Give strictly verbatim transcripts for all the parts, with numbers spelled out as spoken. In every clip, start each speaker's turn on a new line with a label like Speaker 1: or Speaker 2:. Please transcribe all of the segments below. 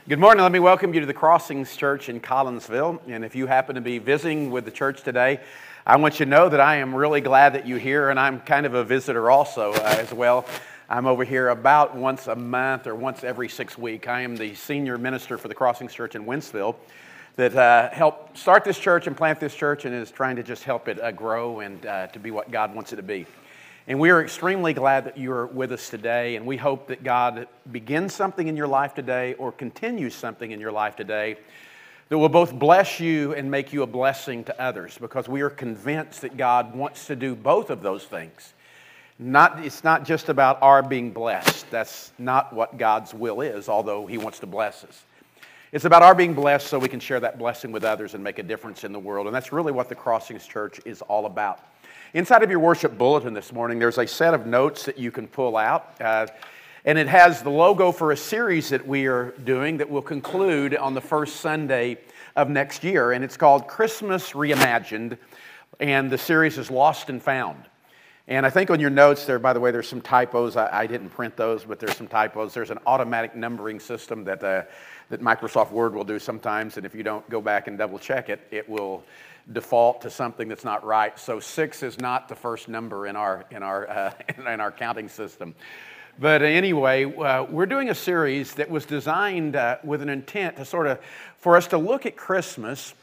Speaker 1: Good morning. Let me welcome you to the Crossings Church in Collinsville. And if you happen to be visiting with the church today, I want you to know that I am really glad that you're here, and I'm kind of a visitor also uh, as well. I'm over here about once a month or once every six weeks. I am the senior minister for the Crossings Church in Wentzville that uh, helped start this church and plant this church and is trying to just help it uh, grow and uh, to be what God wants it to be. And we are extremely glad that you are with us today, and we hope that God begins something in your life today or continues something in your life today that will both bless you and make you a blessing to others, because we are convinced that God wants to do both of those things. Not, it's not just about our being blessed. That's not what God's will is, although He wants to bless us. It's about our being blessed so we can share that blessing with others and make a difference in the world, and that's really what the Crossings Church is all about. Inside of your worship bulletin this morning, there's a set of notes that you can pull out, uh, and it has the logo for a series that we are doing that will conclude on the first Sunday of next year, and it's called Christmas Reimagined, and the series is Lost and Found. And I think on your notes there, by the way, there's some typos. I, I didn't print those, but there's some typos. There's an automatic numbering system that uh, that Microsoft Word will do sometimes, and if you don't go back and double check it, it will default to something that's not right. So six is not the first number in our in our uh, in our counting system. But anyway, uh, we're doing a series that was designed uh, with an intent to sort of for us to look at Christmas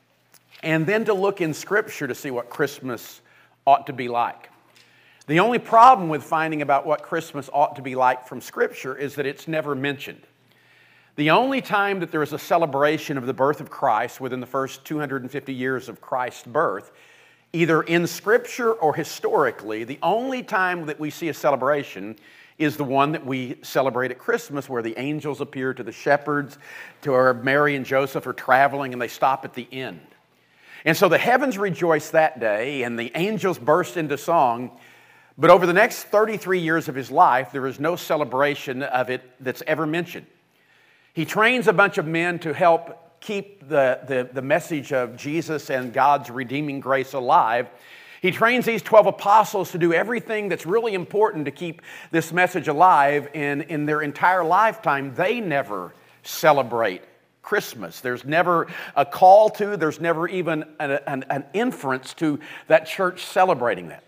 Speaker 1: and then to look in Scripture to see what Christmas ought to be like. The only problem with finding about what Christmas ought to be like from Scripture is that it's never mentioned. The only time that there is a celebration of the birth of Christ within the first two hundred fifty years of Christ's birth, either in Scripture or historically, the only time that we see a celebration is the one that we celebrate at Christmas, where the angels appear to the shepherds, to where Mary and Joseph are traveling, and they stop at the end. And so the heavens rejoice that day, and the angels burst into song. But over the next thirty-three years of his life, there is no celebration of it that's ever mentioned. He trains a bunch of men to help keep the, the, the message of Jesus and God's redeeming grace alive. He trains these twelve apostles to do everything that's really important to keep this message alive, and in their entire lifetime, they never celebrate Christmas. There's never a call to, there's never even an, an, an inference to that church celebrating that.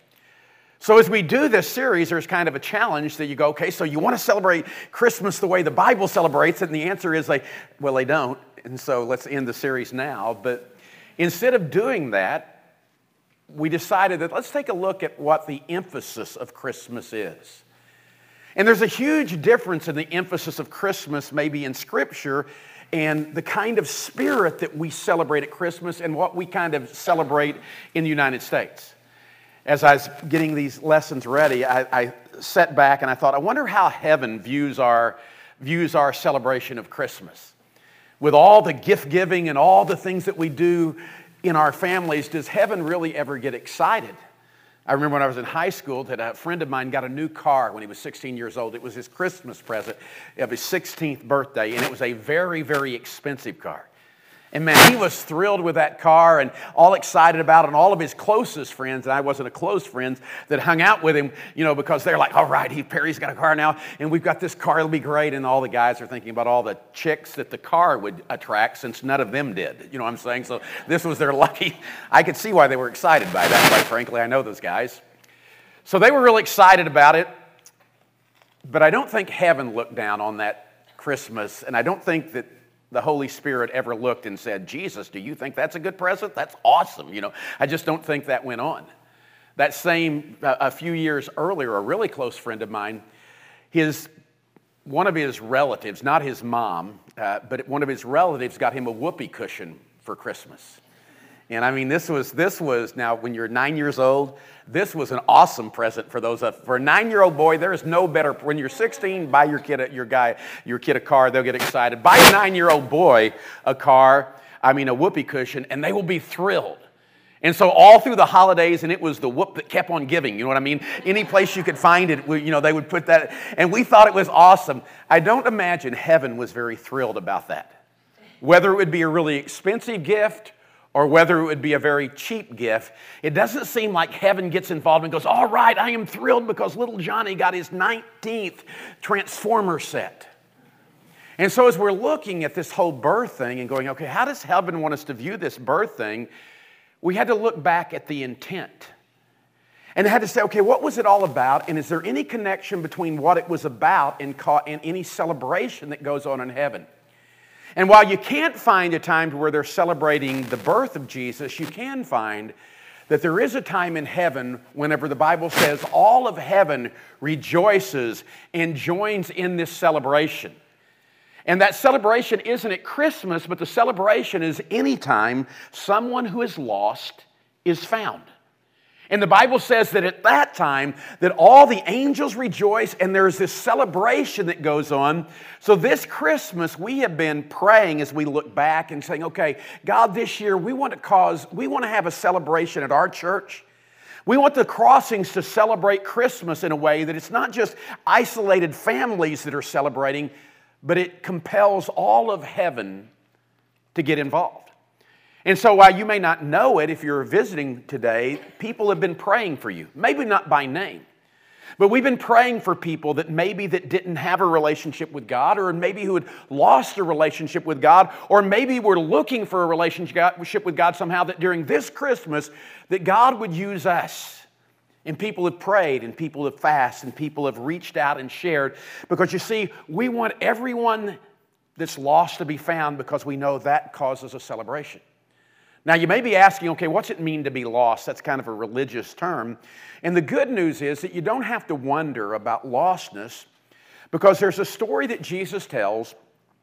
Speaker 1: So as we do this series, there's kind of a challenge that you go, okay, so you want to celebrate Christmas the way the Bible celebrates it? And the answer is like, well, they don't. And so let's end the series now. But instead of doing that, we decided that let's take a look at what the emphasis of Christmas is. And there's a huge difference in the emphasis of Christmas, maybe in Scripture, and the kind of spirit that we celebrate at Christmas and what we kind of celebrate in the United States. As I was getting these lessons ready, I, I sat back and I thought, I wonder how heaven views our, views our celebration of Christmas. With all the gift giving and all the things that we do in our families, does heaven really ever get excited? I remember when I was in high school that a friend of mine got a new car when he was sixteen years old. It was his Christmas present of his sixteenth birthday, and it was a very, very expensive car. And man, he was thrilled with that car and all excited about it, and all of his closest friends, and I wasn't a close friend, that hung out with him, you know, because they're like, all right, he, Perry's got a car now, and we've got this car, it'll be great. And all the guys are thinking about all the chicks that the car would attract, since none of them did. You know what I'm saying? So this was their lucky. I could see why they were excited by that, quite frankly. I know those guys. So they were really excited about it, but I don't think heaven looked down on that Christmas, and I don't think that the Holy Spirit ever looked and said, Jesus, do you think that's a good present? That's awesome. You know, I just don't think that went on. That same, uh, a few years earlier, a really close friend of mine, his, one of his relatives, not his mom, uh, but one of his relatives got him a whoopee cushion for Christmas. And I mean, this was, this was now when you're nine years old, this was an awesome present for those, uh, for a nine-year-old boy. There is no better, when you're sixteen, buy your kid, a, your guy, your kid a car, they'll get excited. Buy a nine-year-old boy a car, I mean a whoopee cushion, and they will be thrilled. And so all through the holidays, and it was the whoop that kept on giving, you know what I mean? Any place you could find it, you know, they would put that, and we thought it was awesome. I don't imagine heaven was very thrilled about that. Whether it would be a really expensive gift or whether it would be a very cheap gift, it doesn't seem like heaven gets involved and goes, all right, I am thrilled because little Johnny got his nineteenth Transformer set. And so as we're looking at this whole birth thing and going, okay, how does heaven want us to view this birth thing? We had to look back at the intent. And had to say, okay, what was it all about? And is there any connection between what it was about and, and any celebration that goes on in heaven? And while you can't find a time where they're celebrating the birth of Jesus, you can find that there is a time in heaven whenever the Bible says all of heaven rejoices and joins in this celebration. And that celebration isn't at Christmas, but the celebration is any time someone who is lost is found. And the Bible says that at that time, that all the angels rejoice and there's this celebration that goes on. So this Christmas, we have been praying as we look back and saying, okay, God, this year we want to cause, we want to have a celebration at our church. We want the Crossings to celebrate Christmas in a way that it's not just isolated families that are celebrating, but it compels all of heaven to get involved. And so while you may not know it, if you're visiting today, people have been praying for you. Maybe not by name, but we've been praying for people that maybe that didn't have a relationship with God, or maybe who had lost a relationship with God, or maybe were looking for a relationship with God somehow, that during this Christmas, that God would use us. And people have prayed, and people have fasted, and people have reached out and shared. Because you see, we want everyone that's lost to be found, because we know that causes a celebration. Now, you may be asking, okay, what's it mean to be lost? That's kind of a religious term. And the good news is that you don't have to wonder about lostness, because there's a story that Jesus tells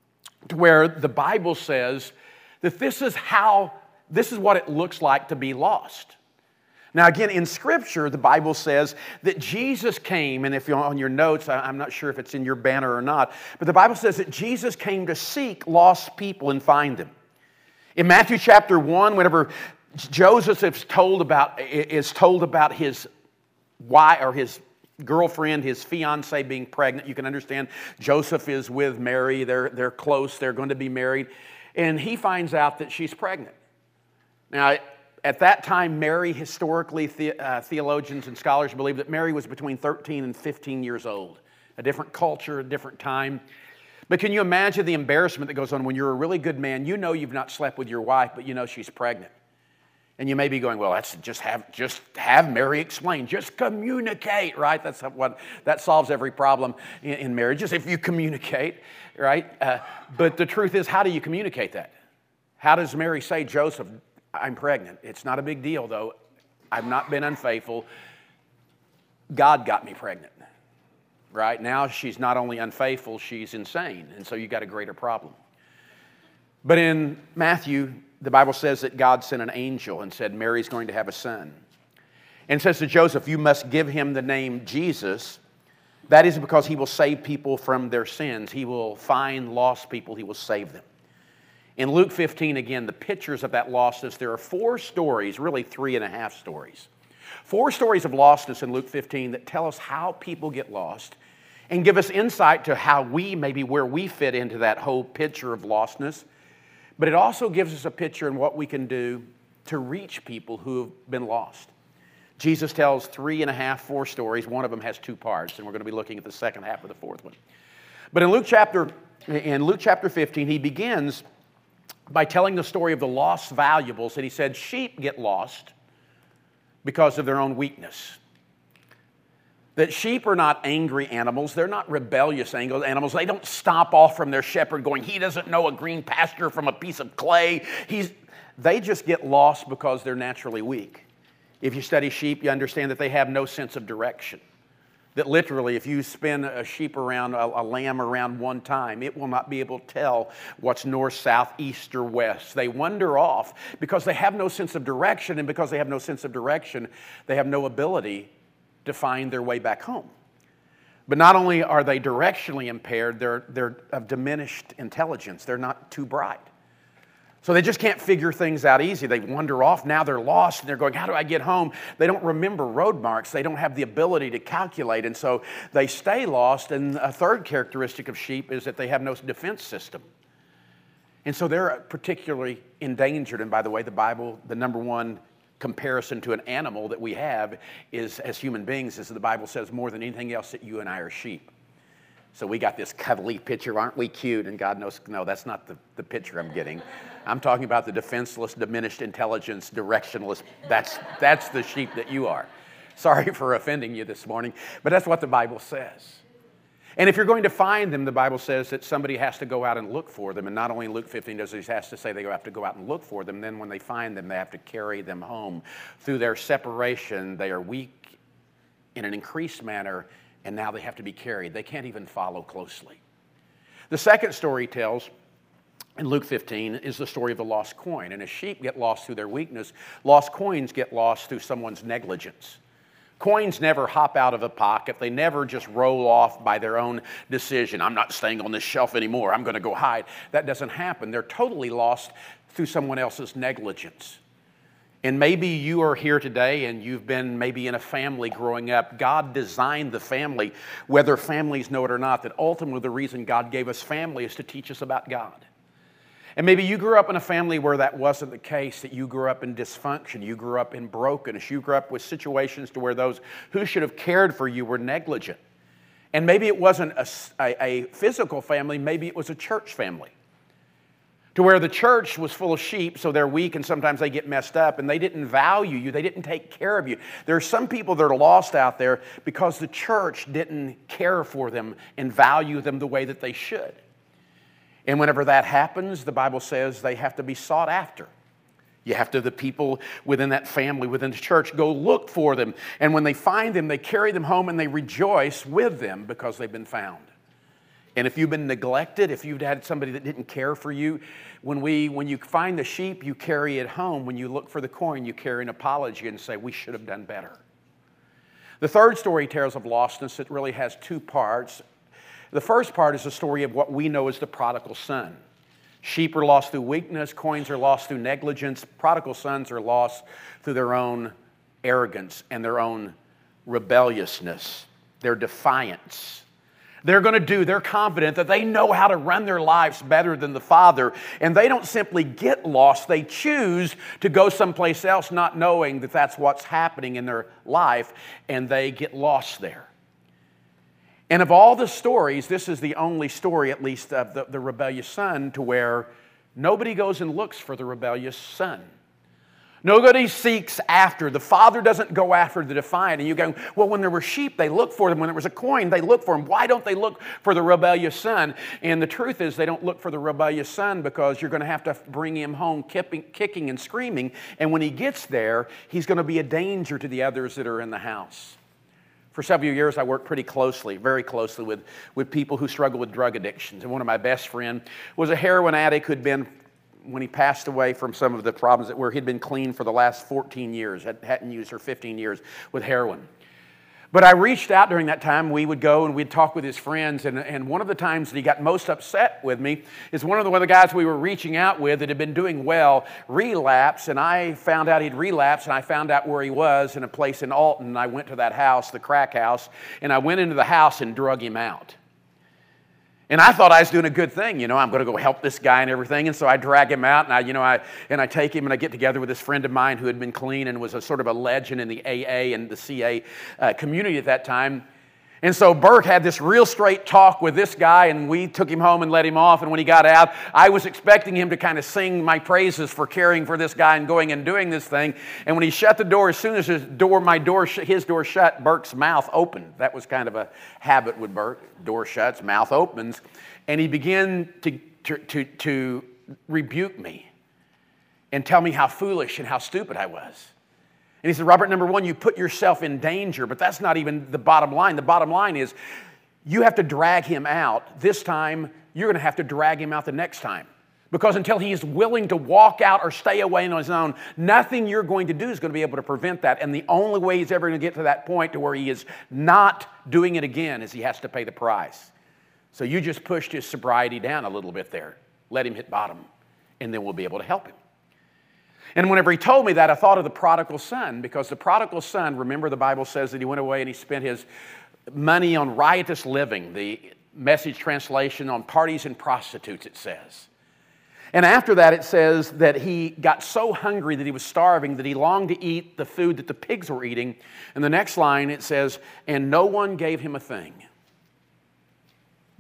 Speaker 1: to where the Bible says that this is how, this is what it looks like to be lost. Now, again, in Scripture, the Bible says that Jesus came, and if you're on your notes, I'm not sure if it's in your banner or not, but the Bible says that Jesus came to seek lost people and find them. In Matthew chapter one, whenever Joseph is told about, is told about his wife or his girlfriend, his fiancée being pregnant, you can understand Joseph is with Mary. They're, they're close. They're going to be married. And he finds out that she's pregnant. Now, at that time, Mary, historically, the, uh, theologians and scholars believe that Mary was between thirteen and fifteen years old. A different culture, a different time. But can you imagine the embarrassment that goes on when you're a really good man? You know you've not slept with your wife, but you know she's pregnant. And you may be going, well, that's just have just have Mary explain. Just communicate, right? That's what that solves every problem in, in marriages if you communicate, right? Uh, but the truth is, how do you communicate that? How does Mary say, Joseph, I'm pregnant? It's not a big deal, though. I've not been unfaithful. God got me pregnant. Right? Now she's not only unfaithful, she's insane. And so you got a greater problem. But in Matthew, the Bible says that God sent an angel and said, Mary's going to have a son. And says to Joseph, you must give him the name Jesus. That is because he will save people from their sins. He will find lost people. He will save them. In Luke fifteen, again, the pictures of that lostness, there are four stories, really three and a half stories. Four stories of lostness in Luke fifteen that tell us how people get lost and give us insight to how we, maybe where we fit into that whole picture of lostness. But it also gives us a picture in what we can do to reach people who have been lost. Jesus tells three and a half, four stories. One of them has two parts, and we're going to be looking at the second half of the fourth one. But in Luke chapter, in Luke chapter fifteen, he begins by telling the story of the lost valuables, and he said, sheep get lost because of their own weakness. That sheep are not angry animals. They're not rebellious animals. They don't stomp off from their shepherd going, he doesn't know a green pasture from a piece of clay. He's, they just get lost because they're naturally weak. If you study sheep, you understand that they have no sense of direction. That literally, if you spin a sheep around, a, a lamb around one time, it will not be able to tell what's north, south, east, or west. They wander off because they have no sense of direction, and because they have no sense of direction, they have no ability to find their way back home. But not only are they directionally impaired, they're, they're of diminished intelligence. They're not too bright. So they just can't figure things out easy. They wander off. Now they're lost, and they're going, how do I get home? They don't remember road marks. They don't have the ability to calculate, and so they stay lost. And a third characteristic of sheep is that they have no defense system. And so they're particularly endangered. And by the way, the Bible, the number one comparison to an animal that we have is, as human beings, is the Bible says more than anything else that you and I are sheep. So we got this cuddly picture, aren't we cute? And God knows, no, that's not the, the picture I'm getting. I'm talking about the defenseless, diminished intelligence, directionless. That's, that's the sheep that you are. Sorry for offending you this morning, but that's what the Bible says. And if you're going to find them, the Bible says that somebody has to go out and look for them. And not only in Luke fifteen does it has to say they have to go out and look for them, then when they find them, they have to carry them home. Through their separation, they are weak in an increased manner, and now they have to be carried. They can't even follow closely. The second story tells in Luke fifteen is the story of the lost coin. And as sheep get lost through their weakness, lost coins get lost through someone's negligence. Coins never hop out of a pocket. They never just roll off by their own decision. I'm not staying on this shelf anymore. I'm going to go hide. That doesn't happen. They're totally lost through someone else's negligence. And maybe you are here today and you've been maybe in a family growing up. God designed the family, whether families know it or not, that ultimately the reason God gave us family is to teach us about God. And maybe you grew up in a family where that wasn't the case, that you grew up in dysfunction, you grew up in brokenness, you grew up with situations to where those who should have cared for you were negligent. And maybe it wasn't a, a, a physical family, maybe it was a church family. To where the church was full of sheep, so they're weak and sometimes they get messed up, and they didn't value you, they didn't take care of you. There are some people that are lost out there because the church didn't care for them and value them the way that they should. And whenever that happens, the Bible says they have to be sought after. You have to, the people within that family, within the church, go look for them. And when they find them, they carry them home and they rejoice with them because they've been found. And if you've been neglected, if you've had somebody that didn't care for you, when, we, when you find the sheep, you carry it home. When you look for the coin, you carry an apology and say, we should have done better. The third story tells of lostness. It really has two parts. The first part is the story of what we know as the prodigal son. Sheep are lost through weakness. Coins are lost through negligence. Prodigal sons are lost through their own arrogance and their own rebelliousness, their defiance. They're going to do, they're confident that they know how to run their lives better than the Father, and they don't simply get lost. They choose to go someplace else not knowing that that's what's happening in their life, and they get lost there. And of all the stories, this is the only story, at least, of the, the rebellious son, to where nobody goes and looks for the rebellious son. Nobody seeks after. The father doesn't go after the defiant. And you go, well, when there were sheep, they looked for them. When there was a coin, they looked for them. Why don't they look for the rebellious son? And the truth is they don't look for the rebellious son because you're going to have to bring him home kicking, kicking and screaming. And when he gets there, he's going to be a danger to the others that are in the house. For several years, I worked pretty closely, very closely with, with people who struggle with drug addictions. And one of my best friends was a heroin addict who'd been, when he passed away from some of the problems that were, he'd been clean for the last fourteen years, hadn't used for fifteen years with heroin. But I reached out during that time. We would go and we'd talk with his friends. And, and one of the times that he got most upset with me is one of the, one of the guys we were reaching out with that had been doing well relapsed. And I found out he'd relapsed, and I found out where he was in a place in Alton. And I went to that house, the crack house, and I went into the house and drug him out. And I thought I was doing a good thing, you know, I'm going to go help this guy and everything. And so I drag him out, and I, you know, I and I take him and I get together with this friend of mine who had been clean and was a sort of a legend in the A A and the C A uh, community at that time. And so Burke had this real straight talk with this guy, and we took him home and let him off. And when he got out, I was expecting him to kind of sing my praises for caring for this guy and going and doing this thing. And when he shut the door, as soon as his door, my door, his door shut, Burke's mouth opened. That was kind of a habit with Burke. Door shuts, mouth opens. And he began to, to, to, to rebuke me and tell me how foolish and how stupid I was. And he said, Robert, number one, you put yourself in danger, but that's not even the bottom line. The bottom line is you have to drag him out. This time, you're going to have to drag him out the next time. Because until he is willing to walk out or stay away on his own, nothing you're going to do is going to be able to prevent that. And the only way he's ever going to get to that point to where he is not doing it again is he has to pay the price. So you just pushed his sobriety down a little bit there. Let him hit bottom, and then we'll be able to help him. And whenever he told me that, I thought of the prodigal son, because the prodigal son, remember the Bible says that he went away and he spent his money on riotous living. The Message translation on parties and prostitutes, it says. And after that, it says that he got so hungry that he was starving that he longed to eat the food that the pigs were eating. And the next line, it says, and no one gave him a thing.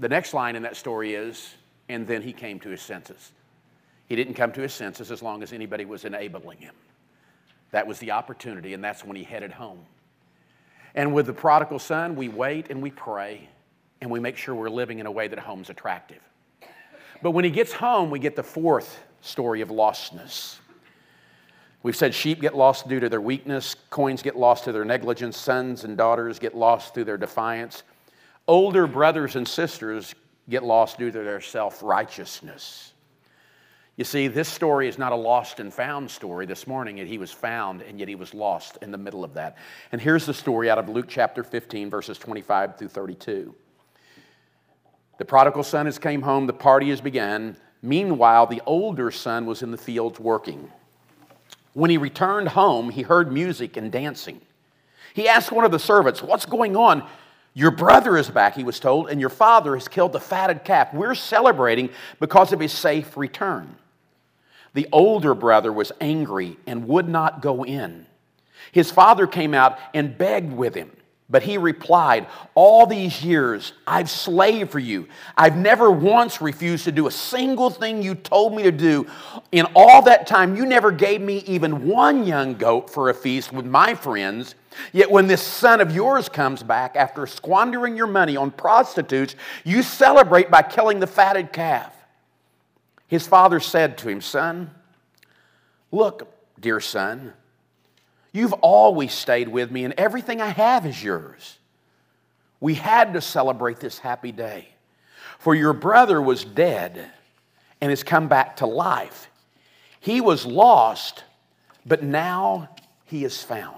Speaker 1: The next line in that story is, and then he came to his senses. He didn't come to his senses as long as anybody was enabling him. That was the opportunity, and that's when he headed home. And with the prodigal son, we wait and we pray, and we make sure we're living in a way that home's attractive. But when he gets home, we get the fourth story of lostness. We've said sheep get lost due to their weakness, coins get lost to their negligence, sons and daughters get lost through their defiance, older brothers and sisters get lost due to their self-righteousness. You see, this story is not a lost and found story. This morning, he was found, and yet he was lost in the middle of that. And here's the story out of Luke chapter fifteen, verses twenty-five through thirty-two. The prodigal son has came home, the party has begun. Meanwhile, the older son was in the fields working. When he returned home, he heard music and dancing. He asked one of the servants, "What's going on?" "Your brother is back," he was told, "and your father has killed the fatted calf. We're celebrating because of his safe return." The older brother was angry and would not go in. His father came out and begged with him. But he replied, "All these years I've slaved for you. I've never once refused to do a single thing you told me to do. In all that time, you never gave me even one young goat for a feast with my friends. Yet when this son of yours comes back after squandering your money on prostitutes, you celebrate by killing the fatted calf." His father said to him, "Son, look, dear son, you've always stayed with me, and everything I have is yours. We had to celebrate this happy day, for your brother was dead and has come back to life. He was lost, but now he is found."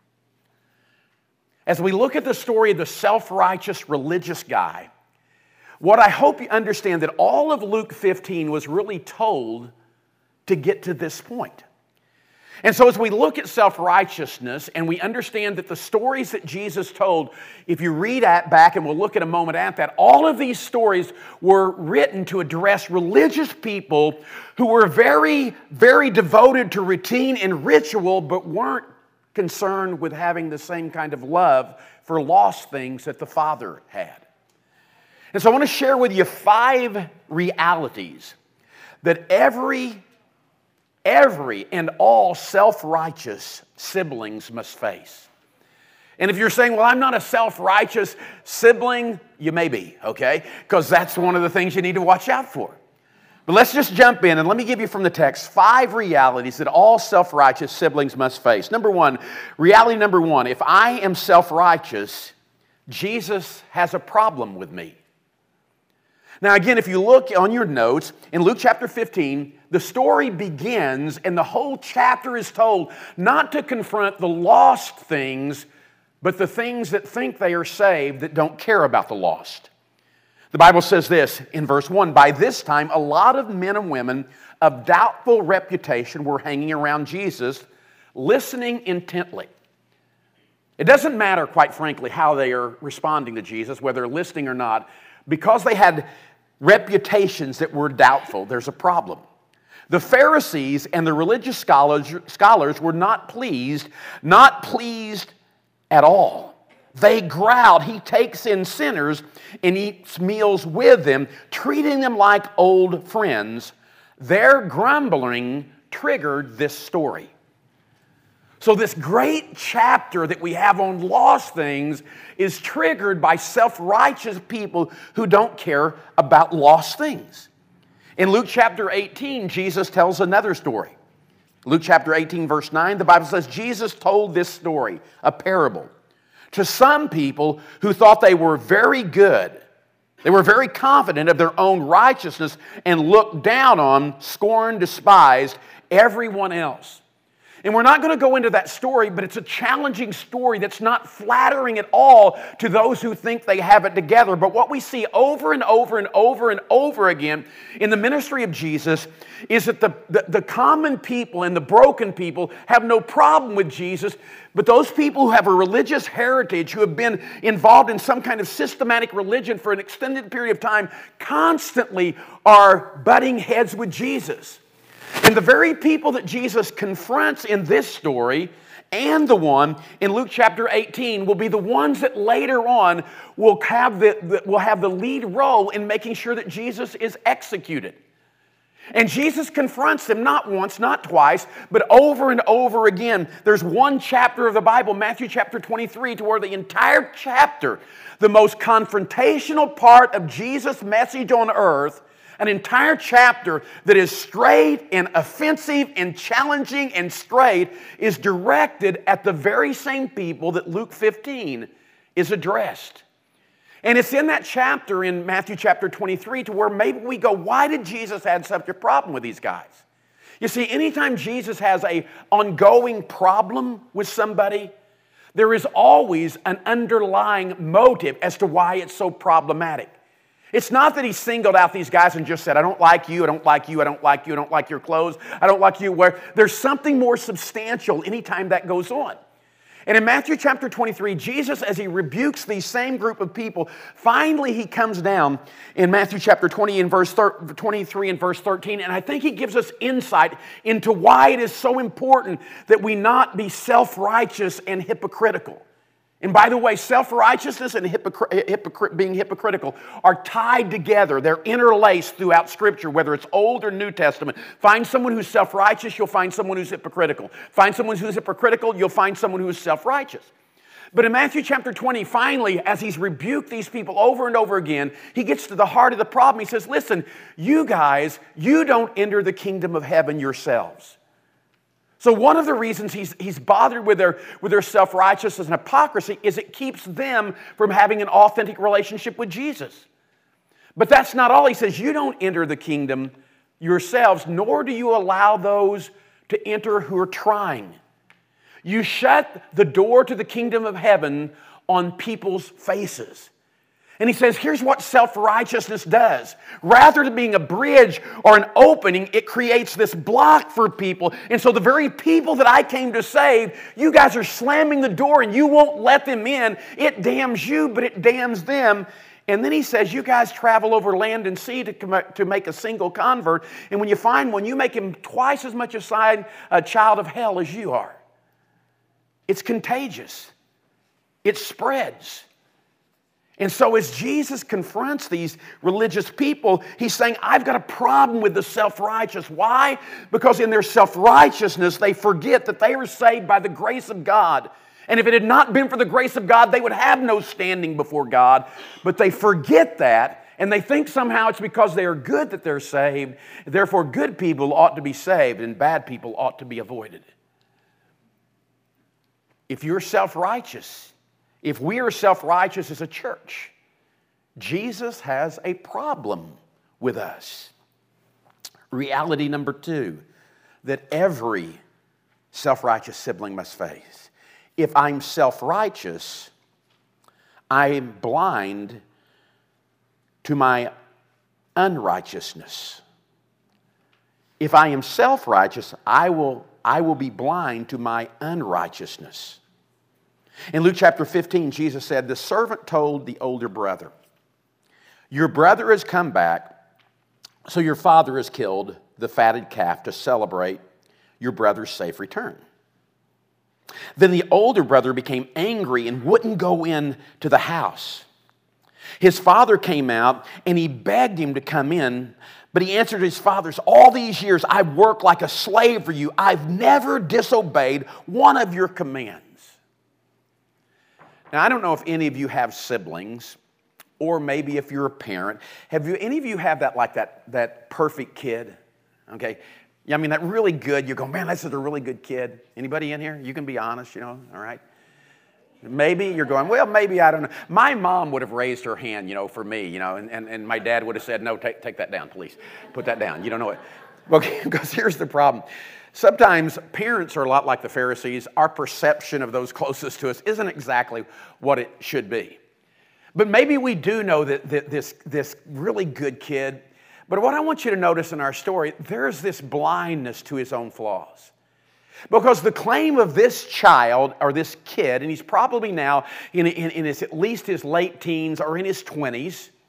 Speaker 1: As we look at the story of the self-righteous religious guy, what I hope you understand that all of Luke fifteen was really told to get to this point. And so as we look at self-righteousness and we understand that the stories that Jesus told, if you read at back, and we'll look at a moment at that, all of these stories were written to address religious people who were very, very devoted to routine and ritual, but weren't concerned with having the same kind of love for lost things that the Father had. And so I want to share with you five realities that every Every and all self-righteous siblings must face. And if you're saying, "Well, I'm not a self-righteous sibling," you may be, okay? Because that's one of the things you need to watch out for. But let's just jump in and let me give you from the text five realities that all self-righteous siblings must face. Number one, reality number one, if I am self-righteous, Jesus has a problem with me. Now again, if you look on your notes, in Luke chapter fifteen, the story begins and the whole chapter is told not to confront the lost things, but the things that think they are saved that don't care about the lost. The Bible says this in verse one, "By this time, a lot of men and women of doubtful reputation were hanging around Jesus, listening intently." It doesn't matter, quite frankly, how they are responding to Jesus, whether they're listening or not, because they had reputations that were doubtful. There's a problem. The Pharisees and the religious scholars, scholars were not pleased, not pleased at all. They growled. He takes in sinners and eats meals with them, treating them like old friends. Their grumbling triggered this story. So this great chapter that we have on lost things is triggered by self-righteous people who don't care about lost things. In Luke chapter eighteen, Jesus tells another story. Luke chapter eighteen, verse nine, the Bible says, Jesus told this story, a parable, to some people who thought they were very good. They were very confident of their own righteousness and looked down on, scorned, despised everyone else. And we're not going to go into that story, but it's a challenging story that's not flattering at all to those who think they have it together. But what we see over and over and over and over again in the ministry of Jesus is that the, the, the common people and the broken people have no problem with Jesus, but those people who have a religious heritage, who have been involved in some kind of systematic religion for an extended period of time, constantly are butting heads with Jesus. And the very people that Jesus confronts in this story and the one in Luke chapter eighteen will be the ones that later on will have the, the, will have the lead role in making sure that Jesus is executed. And Jesus confronts them not once, not twice, but over and over again. There's one chapter of the Bible, Matthew chapter twenty-three, to where the entire chapter, the most confrontational part of Jesus' message on earth, an entire chapter that is straight and offensive and challenging and straight, is directed at the very same people that Luke fifteen is addressed. And it's in that chapter in Matthew chapter twenty-three to where maybe we go, why did Jesus have such a problem with these guys? You see, anytime Jesus has an ongoing problem with somebody, there is always an underlying motive as to why it's so problematic. It's not that he singled out these guys and just said, I don't like you, I don't like you, I don't like you, I don't like your clothes, I don't like you. Where there's something more substantial anytime that goes on. And in Matthew chapter twenty-three, Jesus, as he rebukes these same group of people, finally he comes down in Matthew chapter twenty and verse twenty-three and verse thirteen, and I think he gives us insight into why it is so important that we not be self-righteous and hypocritical. And by the way, self-righteousness and hypocr- hypocr- being hypocritical are tied together. They're interlaced throughout Scripture, whether it's Old or New Testament. Find someone who's self-righteous, you'll find someone who's hypocritical. Find someone who's hypocritical, you'll find someone who's self-righteous. But in Matthew chapter twenty, finally, as he's rebuked these people over and over again, he gets to the heart of the problem. He says, listen, you guys, you don't enter the kingdom of heaven yourselves. So one of the reasons he's, he's bothered with their, with their self-righteousness and hypocrisy is it keeps them from having an authentic relationship with Jesus. But that's not all. He says, you don't enter the kingdom yourselves, nor do you allow those to enter who are trying. You shut the door to the kingdom of heaven on people's faces. And he says, here's what self-righteousness does. Rather than being a bridge or an opening, it creates this block for people. And so the very people that I came to save, you guys are slamming the door and you won't let them in. It damns you, but it damns them. And then he says, you guys travel over land and sea to, to make a single convert. And when you find one, you make him twice as much a, side, a child of hell as you are. It's contagious. It spreads. And so as Jesus confronts these religious people, he's saying, I've got a problem with the self-righteous. Why? Because in their self-righteousness, they forget that they were saved by the grace of God. And if it had not been for the grace of God, they would have no standing before God. But they forget that, and they think somehow it's because they are good that they're saved. Therefore, good people ought to be saved, and bad people ought to be avoided. If you're self-righteous, if we are self-righteous as a church, Jesus has a problem with us. Reality number two, that every self-righteous sibling must face. If I'm self-righteous, I am blind to my unrighteousness. If I am self-righteous, I will, I will be blind to my unrighteousness. In Luke chapter fifteen, Jesus said, the servant told the older brother, your brother has come back, so your father has killed the fatted calf to celebrate your brother's safe return. Then the older brother became angry and wouldn't go in to the house. His father came out and he begged him to come in, but he answered his father, all these years I've worked like a slave for you. I've never disobeyed one of your commands. Now, I don't know if any of you have siblings, or maybe if you're a parent. Have you, any of you have that, like that, that perfect kid? Okay. Yeah, I mean, that really good, you go, man, this is a really good kid. Anybody in here? You can be honest, you know, all right? Maybe you're going, well, maybe, I don't know. My mom would have raised her hand, you know, for me, you know, and, and, and my dad would have said, no, take, take that down, please. Put that down. You don't know it. Okay, because here's the problem. Sometimes parents are a lot like the Pharisees. Our perception of those closest to us isn't exactly what it should be. But maybe we do know that, that this, this really good kid, but what I want you to notice in our story, there's this blindness to his own flaws. Because the claim of this child, or this kid, and he's probably now in, in, in his, at least his late teens or in his twenties,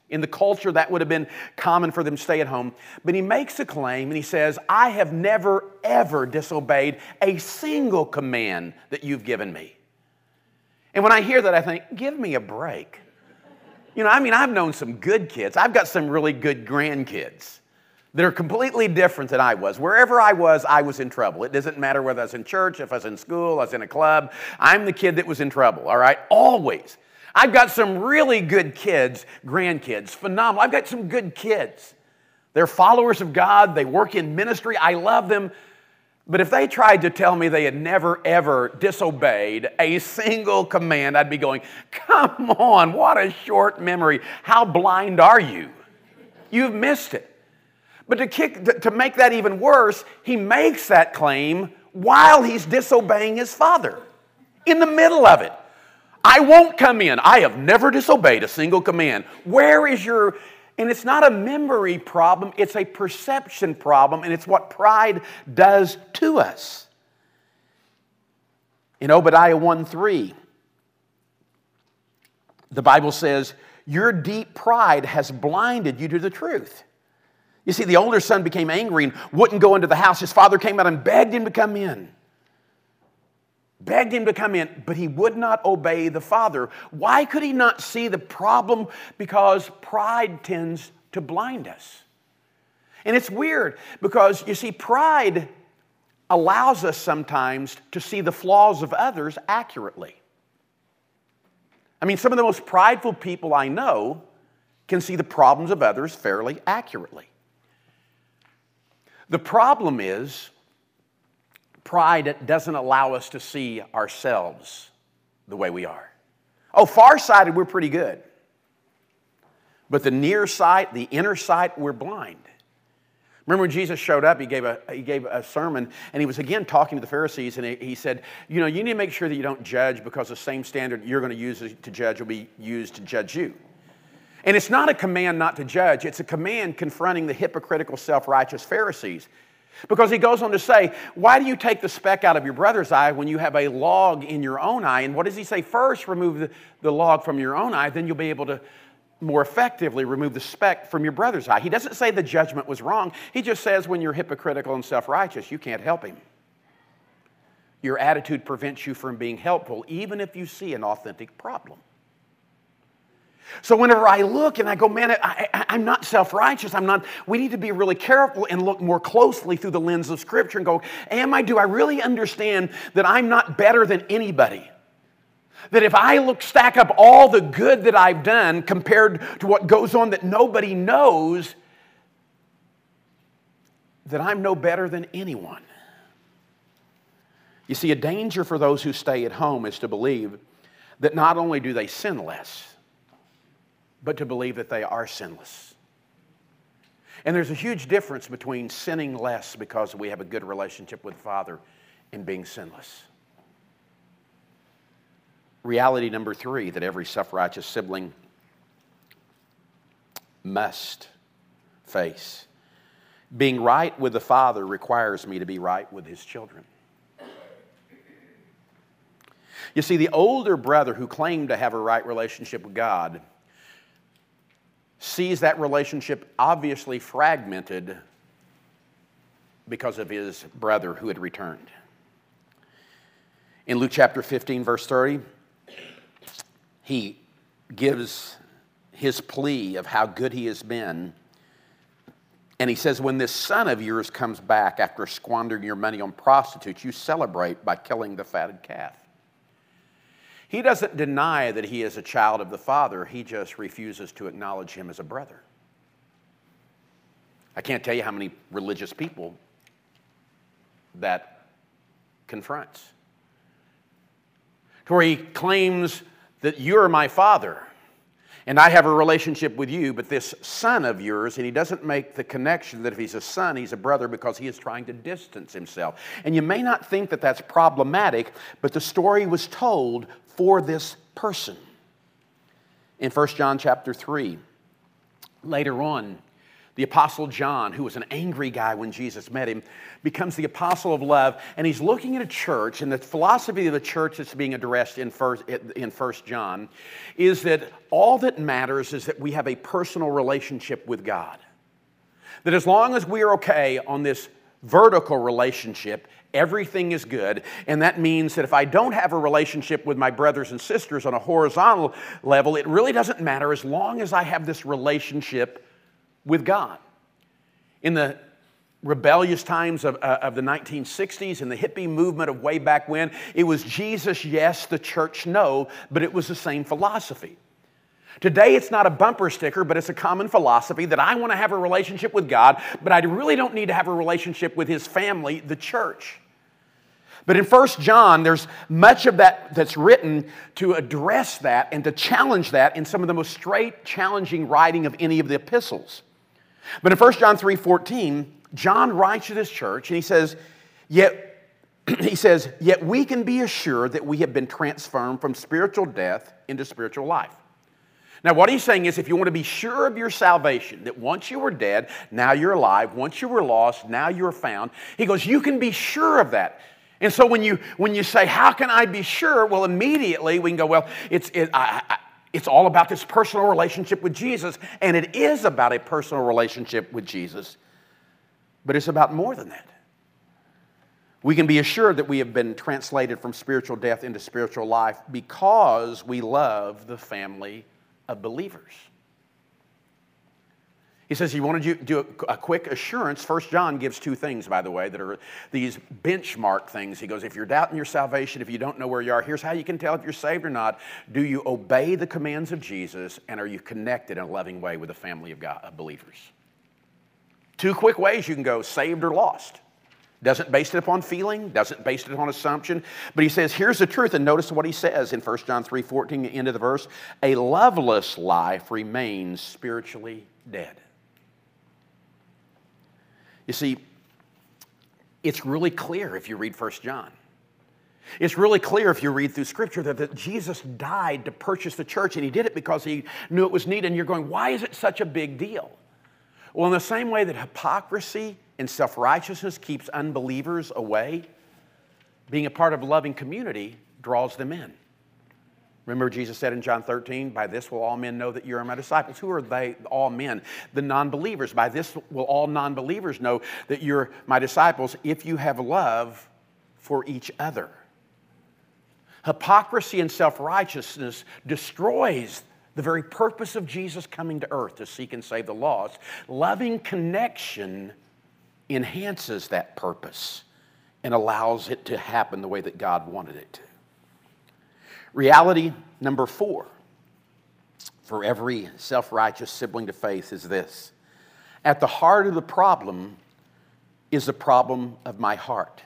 Speaker 1: In the culture, that would have been common for them to stay at home. But he makes a claim and he says, I have never, ever disobeyed a single command that you've given me. And when I hear that, I think, give me a break. You know, I mean, I've known some good kids. I've got some really good grandkids that are completely different than I was. Wherever I was, I was in trouble. It doesn't matter whether I was in church, if I was in school, I was in a club. I'm the kid that was in trouble, all right? Always. I've got some really good kids, grandkids, phenomenal. I've got some good kids. They're followers of God. They work in ministry. I love them. But if they tried to tell me they had never, ever disobeyed a single command, I'd be going, come on, what a short memory. How blind are you? You've missed it. But to, kick, to make that even worse, he makes that claim while he's disobeying his father. In the middle of it. I won't come in. I have never disobeyed a single command. Where is your... And it's not a memory problem, it's a perception problem, and it's what pride does to us. In Obadiah one three, the Bible says, your deep pride has blinded you to the truth. You see, the older son became angry and wouldn't go into the house. His father came out and begged him to come in. Begged him to come in, but he would not obey the father. Why could he not see the problem? Because pride tends to blind us. And it's weird because, you see, pride allows us sometimes to see the flaws of others accurately. I mean, some of the most prideful people I know can see the problems of others fairly accurately. The problem is, pride doesn't allow us to see ourselves the way we are. Oh, far-sighted, we're pretty good. But the near sight, the inner sight, we're blind. Remember when Jesus showed up, he gave a, he gave a sermon, and he was again talking to the Pharisees, and he, he said, you know, you need to make sure that you don't judge because the same standard you're going to use to judge will be used to judge you. And it's not a command not to judge. It's a command confronting the hypocritical, self-righteous Pharisees. Because he goes on to say, why do you take the speck out of your brother's eye when you have a log in your own eye? And what does he say? First, remove the, the log from your own eye, then you'll be able to more effectively remove the speck from your brother's eye. He doesn't say the judgment was wrong. He just says when you're hypocritical and self-righteous, you can't help him. Your attitude prevents you from being helpful, even if you see an authentic problem. So whenever I look and I go, man, I, I, I'm not self-righteous, I'm not, we need to be really careful and look more closely through the lens of Scripture and go, am I, do I really understand that I'm not better than anybody? That if I look, stack up all the good that I've done compared to what goes on that nobody knows, that I'm no better than anyone. You see, a danger for those who stay at home is to believe that not only do they sin less, but to believe that they are sinless. And there's a huge difference between sinning less because we have a good relationship with the Father and being sinless. Reality number three that every self-righteous sibling must face. Being right with the Father requires me to be right with his children. You see, the older brother who claimed to have a right relationship with God sees that relationship obviously fragmented because of his brother who had returned. In Luke chapter fifteen, verse thirty, he gives his plea of how good he has been. And he says, when this son of yours comes back after squandering your money on prostitutes, you celebrate by killing the fatted calf. He doesn't deny that he is a child of the Father. He just refuses to acknowledge him as a brother. I can't tell you how many religious people that confronts. To where he claims that you're my father, and I have a relationship with you, but this son of yours, and he doesn't make the connection that if he's a son, he's a brother because he is trying to distance himself. And you may not think that that's problematic, but the story was told for this person. In First John chapter three, later on, The Apostle John, who was an angry guy when Jesus met him, becomes the apostle of love, and he's looking at a church, and the philosophy of the church that's being addressed in First, in First John is that all that matters is that we have a personal relationship with God. That as long as we are okay on this vertical relationship, everything is good. And that means that if I don't have a relationship with my brothers and sisters on a horizontal level, it really doesn't matter as long as I have this relationship with God. In the rebellious times of, uh, of the nineteen sixties and the hippie movement of way back when, it was Jesus yes, the church no, but it was the same philosophy. Today, it's not a bumper sticker, but it's a common philosophy that I want to have a relationship with God, but I really don't need to have a relationship with His family, the church. But in First John, there's much of that that's written to address that and to challenge that in some of the most straight, challenging writing of any of the epistles. But in First John three fourteen, John writes to this church, and he says, yet, he says, yet we can be assured that we have been transformed from spiritual death into spiritual life. Now, what he's saying is if you want to be sure of your salvation, that once you were dead, now you're alive. Once you were lost, now you're found. He goes, you can be sure of that. And so when you when you say, how can I be sure? Well, immediately we can go, well, it's, it, I, I, it's all about this personal relationship with Jesus. And it is about a personal relationship with Jesus. But it's about more than that. We can be assured that we have been translated from spiritual death into spiritual life because we love the family of believers. He says, you want to do a quick assurance. First John gives two things, by the way, that are these benchmark things. He goes, if you're doubting your salvation, if you don't know where you are, here's how you can tell if you're saved or not. Do you obey the commands of Jesus, and are you connected in a loving way with the family of God, of believers? Two quick ways you can go, saved or lost. Doesn't base it upon feeling, doesn't base it upon assumption. But he says, here's the truth, and notice what he says in First John three fourteen, the end of the verse. A loveless life remains spiritually dead. You see, it's really clear if you read First John. It's really clear if you read through Scripture that, that Jesus died to purchase the church, and He did it because He knew it was needed. And you're going, why is it such a big deal? Well, in the same way that hypocrisy and self-righteousness keeps unbelievers away, being a part of a loving community draws them in. Remember Jesus said in John thirteen, by this will all men know that you are my disciples. Who are they, all men? The non-believers. By this will all non-believers know that you're my disciples if you have love for each other. Hypocrisy and self-righteousness destroys the very purpose of Jesus coming to earth to seek and save the lost. Loving connection enhances that purpose and allows it to happen the way that God wanted it to. Reality number four for every self-righteous sibling to faith is this. At the heart of the problem is the problem of my heart.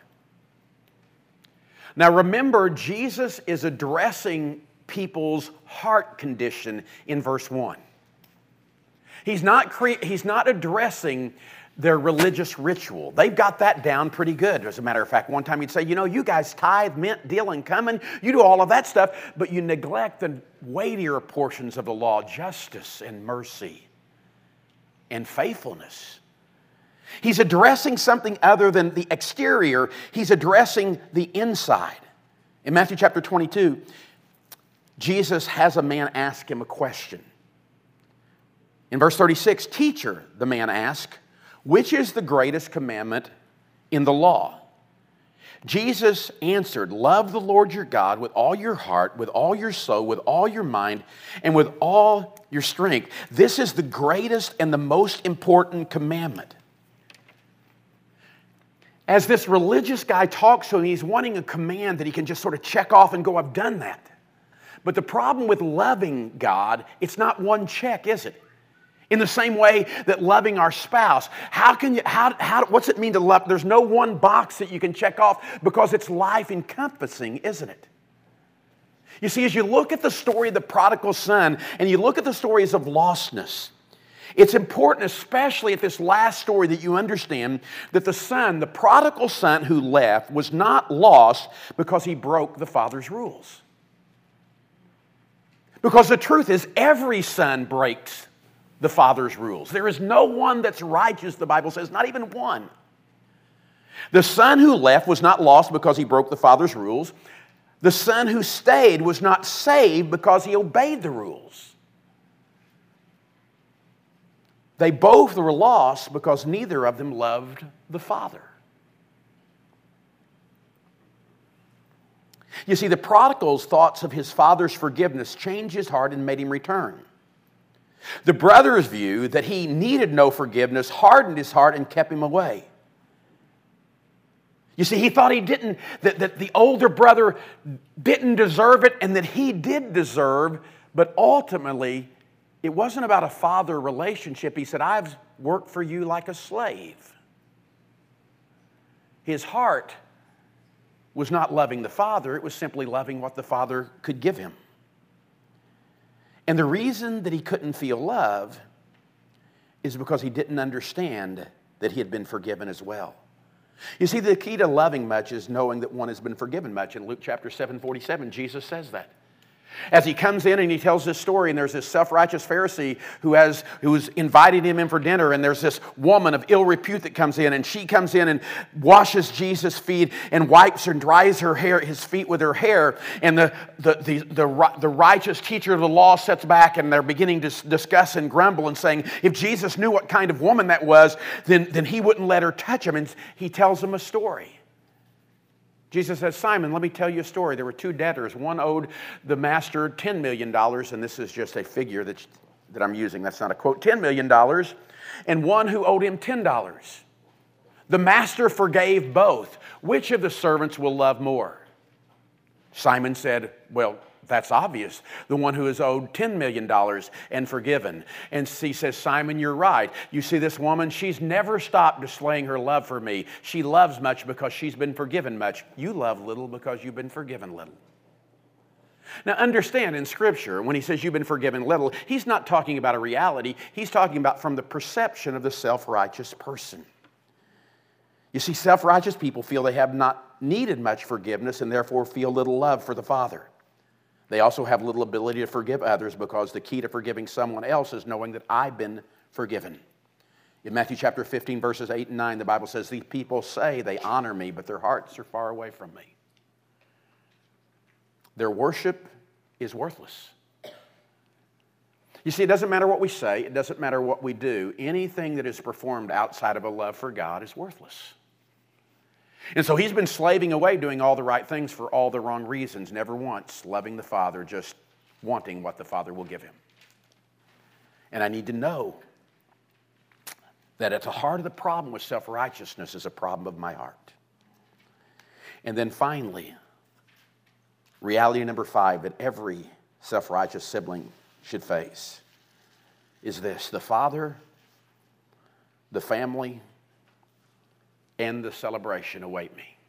Speaker 1: Now remember, Jesus is addressing people's heart condition in verse one. He's not, cre- he's not addressing their religious ritual. They've got that down pretty good. As a matter of fact, one time he'd say, you know, you guys tithe, mint, deal, and coming. You do all of that stuff, but you neglect the weightier portions of the law, justice and mercy and faithfulness. He's addressing something other than the exterior. He's addressing the inside. In Matthew chapter twenty-two, Jesus has a man ask him a question. In verse thirty-six, teacher, the man asked, which is the greatest commandment in the law? Jesus answered, love the Lord your God with all your heart, with all your soul, with all your mind, and with all your strength. This is the greatest and the most important commandment. As this religious guy talks to him, he's wanting a command that he can just sort of check off and go, I've done that. But the problem with loving God, it's not one check, is it? In the same way that loving our spouse, how can you, how, how, what's it mean to love? There's no one box that you can check off because it's life encompassing, isn't it? You see, as you look at the story of the prodigal son and you look at the stories of lostness, it's important, especially at this last story, that you understand that the son, the prodigal son who left, was not lost because he broke the father's rules. Because the truth is, every son breaks the Father's rules. There is no one that's righteous, the Bible says, not even one. The son who left was not lost because he broke the Father's rules. The son who stayed was not saved because he obeyed the rules. They both were lost because neither of them loved the Father. You see, the prodigal's thoughts of his father's forgiveness changed his heart and made him return. The brother's view that he needed no forgiveness hardened his heart and kept him away. You see, he thought he didn't, that, that the older brother didn't deserve it and that he did deserve, but ultimately, it wasn't about a father relationship. He said, I've worked for you like a slave. His heart was not loving the Father, it was simply loving what the Father could give him. And the reason that he couldn't feel love is because he didn't understand that he had been forgiven as well. You see, the key to loving much is knowing that one has been forgiven much. In Luke chapter seven forty-seven, Jesus says that. As he comes in and he tells this story, and there's this self-righteous Pharisee who has who's invited him in for dinner, and there's this woman of ill repute that comes in, and she comes in and washes Jesus' feet and wipes and dries her hair, his feet with her hair, and the, the, the, the, the righteous teacher of the law sits back, and they're beginning to discuss and grumble and saying, if Jesus knew what kind of woman that was, then, then he wouldn't let her touch him, and he tells them a story. Jesus says, Simon, let me tell you a story. There were two debtors. One owed the master ten million dollars, and this is just a figure that, that I'm using. That's not a quote, ten million dollars, and one who owed him ten dollars. The master forgave both. Which of the servants will love more? Simon said, well, that's obvious. The one who is owed ten million dollars and forgiven. And he says, Simon, you're right. You see this woman, she's never stopped displaying her love for me. She loves much because she's been forgiven much. You love little because you've been forgiven little. Now understand, in Scripture, when he says you've been forgiven little, he's not talking about a reality. He's talking about from the perception of the self-righteous person. You see, self-righteous people feel they have not needed much forgiveness and therefore feel little love for the Father. They also have little ability to forgive others because the key to forgiving someone else is knowing that I've been forgiven. In Matthew chapter fifteen, verses eight and nine, the Bible says, these people say they honor me, but their hearts are far away from me. Their worship is worthless. You see, it doesn't matter what we say. It doesn't matter what we do. Anything that is performed outside of a love for God is worthless. And so he's been slaving away doing all the right things for all the wrong reasons, never once loving the Father, just wanting what the Father will give him. And I need to know that at the heart of the problem with self-righteousness is a problem of my heart. And then finally, reality number five that every self-righteous sibling should face is this: the Father, the family, and the celebration await me.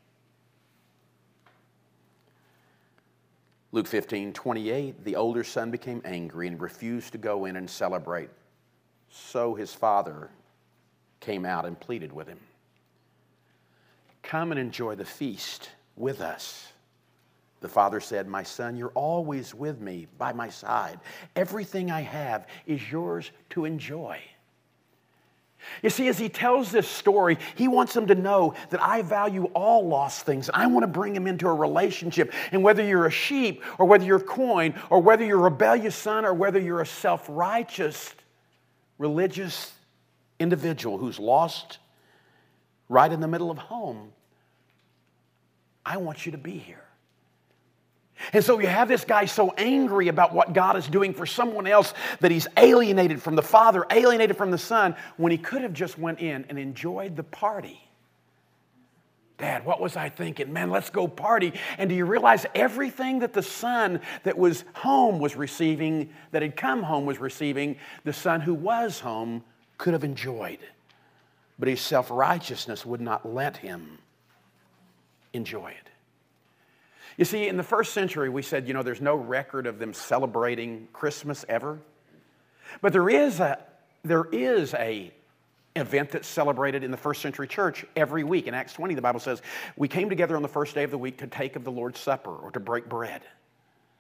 Speaker 1: Luke fifteen twenty-eight, the older son became angry and refused to go in and celebrate. So his father came out and pleaded with him. Come and enjoy the feast with us. The father said, my son, you're always with me, by my side. Everything I have is yours to enjoy. You see, as he tells this story, he wants them to know that I value all lost things. I want to bring them into a relationship. And whether you're a sheep, or whether you're a coin, or whether you're a rebellious son, or whether you're a self-righteous, religious individual who's lost right in the middle of home, I want you to be here. And so you have this guy so angry about what God is doing for someone else that he's alienated from the Father, alienated from the Son, when he could have just went in and enjoyed the party. Dad, what was I thinking? Man, let's go party. And do you realize everything that the son that was home was receiving, that had come home was receiving, the son who was home could have enjoyed. But his self-righteousness would not let him enjoy it. You see, in the first century, we said, you know, there's no record of them celebrating Christmas ever. But there is a, there is a event that's celebrated in the first century church every week. In Acts twenty, the Bible says, we came together on the first day of the week to take of the Lord's Supper or to break bread.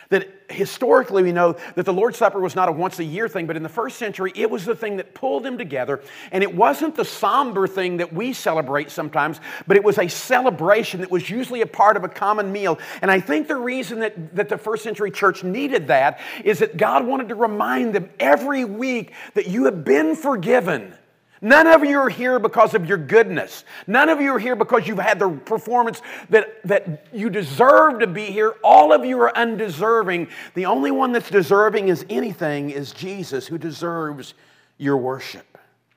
Speaker 1: That historically we know that the Lord's Supper was not a once a year thing, but in the first century it was the thing that pulled them together. And it wasn't the somber thing that we celebrate sometimes, but it was a celebration that was usually a part of a common meal. And I think the reason that, that the first century church needed that is that God wanted to remind them every week that you have been forgiven. None of you are here because of your goodness. None of you are here because you've had the performance that, that you deserve to be here. All of you are undeserving. The only one that's deserving as anything is Jesus, who deserves your worship.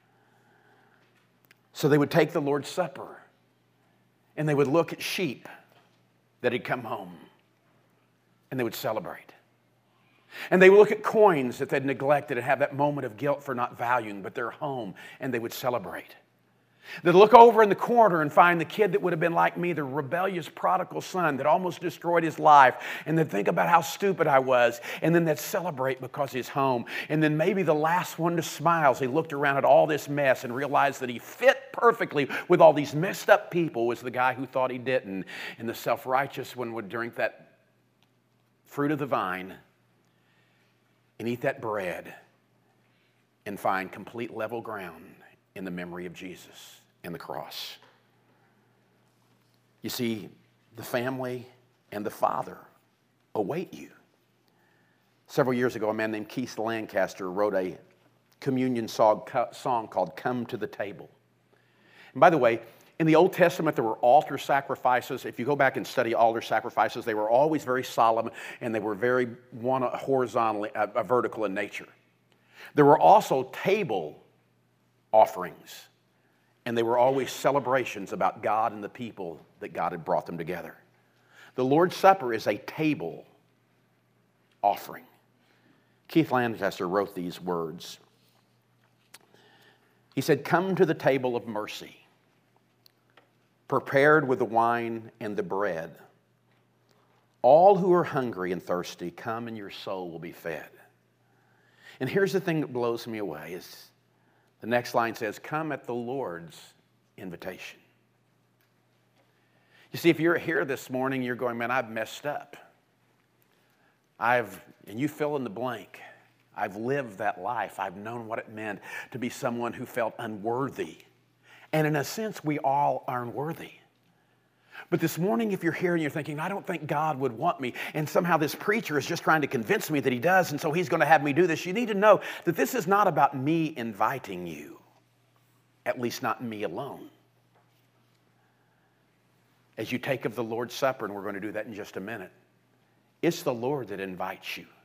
Speaker 1: So they would take the Lord's Supper and they would look at sheep that had come home and they would celebrate. And they would look at coins that they'd neglected and have that moment of guilt for not valuing, but they're home, and they would celebrate. They'd look over in the corner and find the kid that would have been like me, the rebellious prodigal son that almost destroyed his life, and they'd think about how stupid I was, and then they'd celebrate because he's home. And then maybe the last one to smile as he looked around at all this mess and realized that he fit perfectly with all these messed up people was the guy who thought he didn't. And the self-righteous one would drink that fruit of the vine and eat that bread and find complete level ground in the memory of Jesus and the cross. You see, the family and the Father await you. Several years ago, a man named Keith Lancaster wrote a communion song called Come to the Table. And by the way, in the Old Testament, there were altar sacrifices. If you go back and study altar sacrifices, they were always very solemn and they were very one horizontally, uh, uh, vertical in nature. There were also table offerings, and they were always celebrations about God and the people that God had brought them together. The Lord's Supper is a table offering. Keith Lancaster wrote these words. He said, "Come to the table of mercy, prepared with the wine and the bread. All who are hungry and thirsty, come and your soul will be fed." And here's the thing that blows me away is the next line says, "Come at the Lord's invitation." You see, if you're here this morning, you're going, "Man, I've messed up. I've," and you fill in the blank, "I've lived that life. I've known what it meant to be someone who felt unworthy." And in a sense, we all are unworthy. But this morning, if you're here and you're thinking, "I don't think God would want me," and somehow this preacher is just trying to convince me that he does, and so he's going to have me do this, you need to know that this is not about me inviting you, at least not me alone. As you take of the Lord's Supper, and we're going to do that in just a minute, it's the Lord that invites you.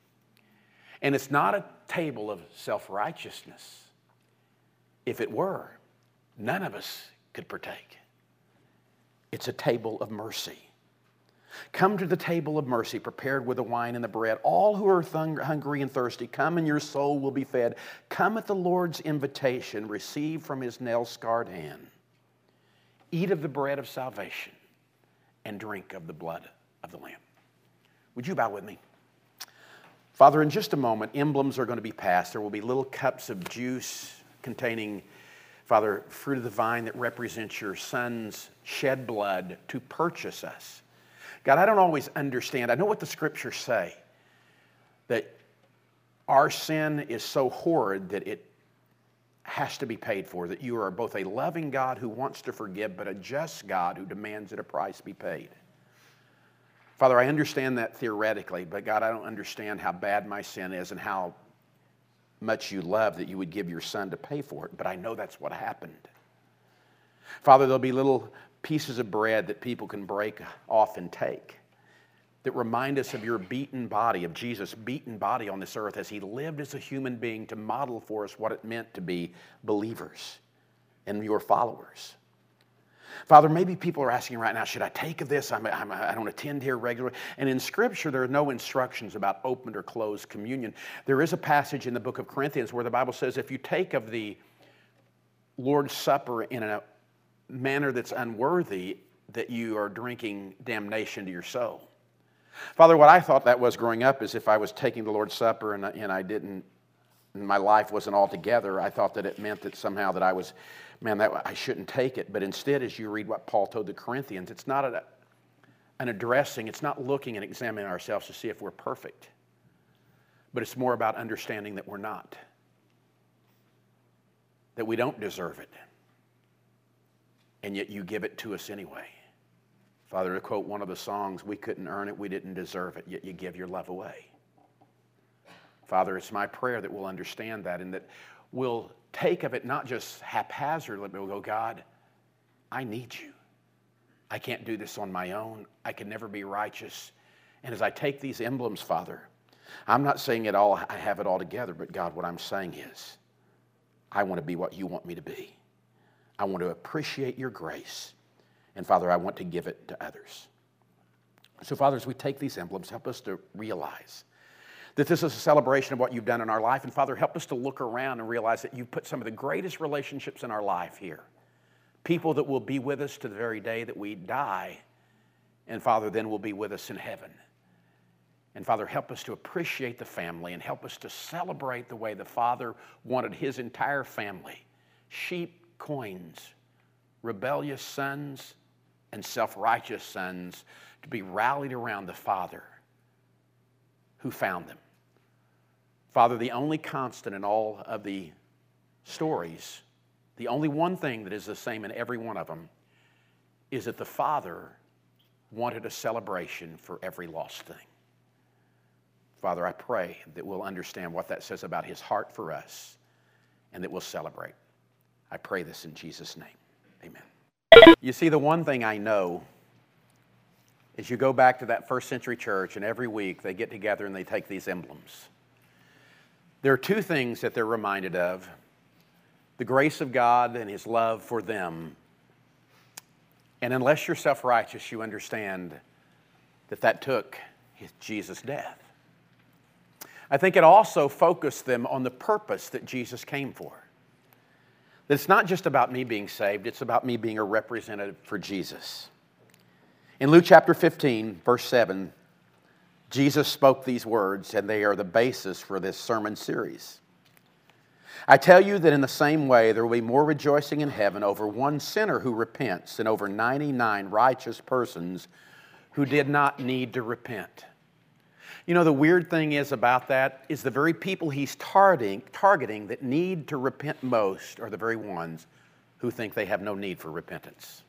Speaker 1: And it's not a table of self-righteousness. If it were, none of us could partake. It's a table of mercy. Come to the table of mercy, prepared with the wine and the bread. All who are thung- hungry and thirsty, come and your soul will be fed. Come at the Lord's invitation, receive from his nail-scarred hand. Eat of the bread of salvation and drink of the blood of the Lamb. Would you bow with me? Father, in just a moment, emblems are going to be passed. There will be little cups of juice containing, Father, fruit of the vine that represents your Son's shed blood to purchase us. God, I don't always understand. I know what the Scriptures say, that our sin is so horrid that it has to be paid for, that you are both a loving God who wants to forgive, but a just God who demands that a price be paid. Father, I understand that theoretically, but God, I don't understand how bad my sin is and how much you love that you would give your Son to pay for it, but I know that's what happened. Father, there'll be little pieces of bread that people can break off and take that remind us of your beaten body, of Jesus' beaten body on this earth as he lived as a human being to model for us what it meant to be believers and your followers. Father, maybe people are asking right now, should I take of this? I'm, I'm, I don't attend here regularly. And in Scripture, there are no instructions about open or closed communion. There is a passage in the book of Corinthians where the Bible says if you take of the Lord's Supper in a manner that's unworthy, that you are drinking damnation to your soul. Father, what I thought that was growing up is if I was taking the Lord's Supper and, and I didn't, and my life wasn't all together, I thought that it meant that somehow that I was, man, that I shouldn't take it. But instead, as you read what Paul told the Corinthians, it's not a, and addressing, it's not looking and examining ourselves to see if we're perfect, but it's more about understanding that we're not, that we don't deserve it, and yet you give it to us anyway. Father, to quote one of the songs, we couldn't earn it, we didn't deserve it, yet you give your love away. Father, it's my prayer that we'll understand that and that we'll take of it not just haphazardly, but we'll go, God, I need you. I can't do this on my own. I can never be righteous. And as I take these emblems, Father, I'm not saying it all, I have it all together, but God, what I'm saying is, I want to be what you want me to be. I want to appreciate your grace. And Father, I want to give it to others. So Father, as we take these emblems, help us to realize that this is a celebration of what you've done in our life. And Father, help us to look around and realize that you've put some of the greatest relationships in our life here. People that will be with us to the very day that we die. And Father, then will be with us in heaven. And Father, help us to appreciate the family and help us to celebrate the way the Father wanted his entire family, sheep, coins, rebellious sons, and self-righteous sons, to be rallied around the Father who found them. Father, the only constant in all of the stories, the only one thing that is the same in every one of them, is that the Father wanted a celebration for every lost thing. Father, I pray that we'll understand what that says about his heart for us and that we'll celebrate. I pray this in Jesus' name. Amen. You see, the one thing I know is you go back to that first century church and every week they get together and they take these emblems. There are two things that they're reminded of: the grace of God and his love for them. And unless you're self-righteous, you understand that that took Jesus' death. I think it also focused them on the purpose that Jesus came for. That it's not just about me being saved, it's about me being a representative for Jesus. In Luke chapter fifteen, verse seven, Jesus spoke these words, and they are the basis for this sermon series. I tell you that in the same way there will be more rejoicing in heaven over one sinner who repents than over ninety-nine righteous persons who did not need to repent. You know, the weird thing is about that is the very people he's targeting, targeting that need to repent most are the very ones who think they have no need for repentance.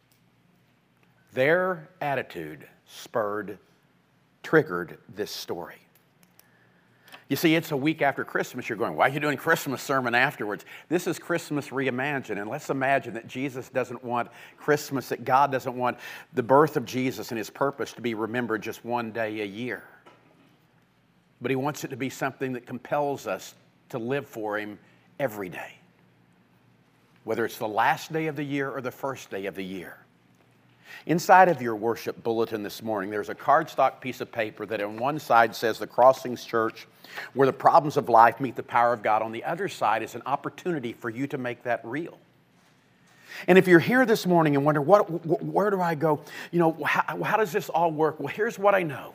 Speaker 1: Their attitude spurred, triggered this story. You see, it's a week after Christmas. You're going, why are you doing Christmas sermon afterwards? This is Christmas reimagined. And let's imagine that Jesus doesn't want Christmas, that God doesn't want the birth of Jesus and his purpose to be remembered just one day a year. But he wants it to be something that compels us to live for him every day. Whether it's the last day of the year or the first day of the year. Inside of your worship bulletin this morning, there's a cardstock piece of paper that on one side says the Crossings Church, where the problems of life meet the power of God. On the other side is an opportunity for you to make that real. And if you're here this morning and wonder, what, where do I go? You know, how, how does this all work? Well, here's what I know.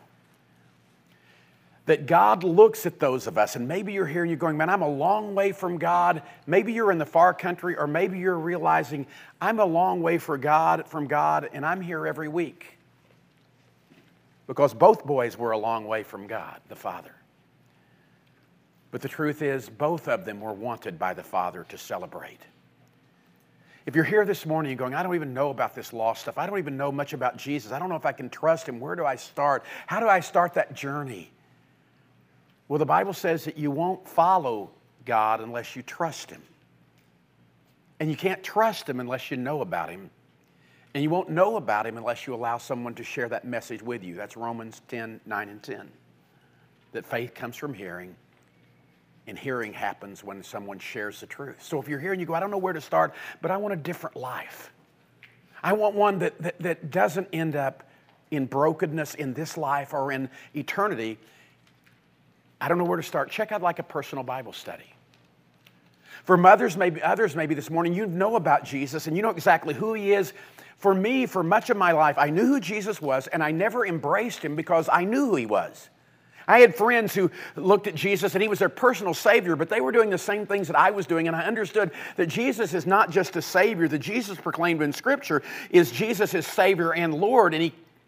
Speaker 1: That God looks at those of us, and maybe you're here and you're going, man, I'm a long way from God. Maybe you're in the far country, or maybe you're realizing I'm a long way for God, from God, and I'm here every week. Because both boys were a long way from God, the Father. But the truth is, both of them were wanted by the Father to celebrate. If you're here this morning and going, I don't even know about this lost stuff. I don't even know much about Jesus. I don't know if I can trust him. Where do I start? How do I start that journey? Well, the Bible says that you won't follow God unless you trust him. And you can't trust him unless you know about him. And you won't know about him unless you allow someone to share that message with you. That's Romans ten, nine and ten. That faith comes from hearing, and hearing happens when someone shares the truth. So if you're here and you go, I don't know where to start, but I want a different life. I want one that, that, that doesn't end up in brokenness in this life or in eternity. I don't know where to start. Check out like a personal Bible study. For mothers, maybe others, maybe this morning, you know about Jesus and you know exactly who he is. For me, for much of my life, I knew who Jesus was, and I never embraced him because I knew who he was. I had friends who looked at Jesus and he was their personal Savior, but they were doing the same things that I was doing, and I understood that Jesus is not just a Savior. The Jesus proclaimed in Scripture is Jesus is Savior and Lord, and he